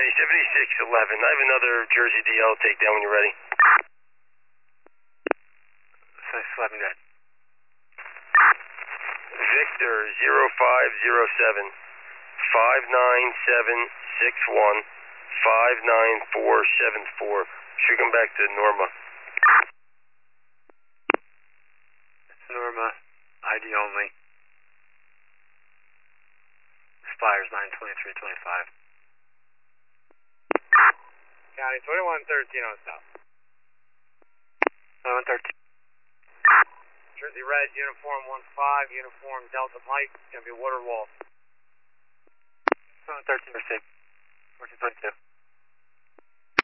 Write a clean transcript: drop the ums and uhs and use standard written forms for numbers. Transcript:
Jersey 7611. I have another Jersey DL takedown when you're ready. 7611, good. Victor 0507 59761 59474. Should come back to Norma. It's Norma, ID only. Expires 9/23/25. County 2113 on south. 2113. Jersey Red, uniform 15, uniform Delta Mike, it's going to be water wall. 2113 received. 1422.